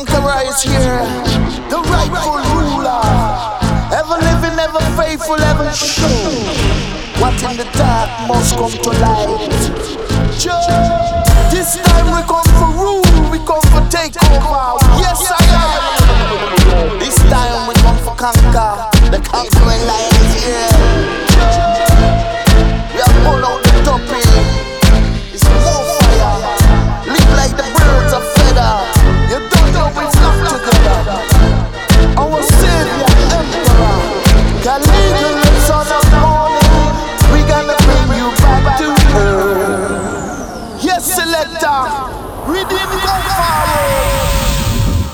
conqueror is here, the rightful ruler, ever living, ever faithful, ever sure. What in the dark must come to light. This time we come for rule, we come for take over. Yes I am. This time we come for conquer.